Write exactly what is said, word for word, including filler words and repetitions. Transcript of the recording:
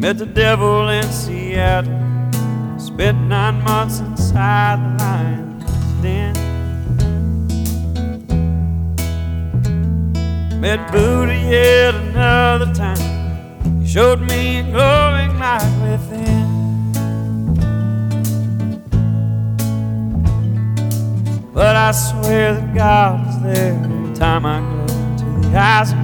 Met the devil in Seattle, spent nine months inside the lion's den. Met Buddha yet another time, he showed me a glowing light within. But I swear that God is there every time I glow into the eyes of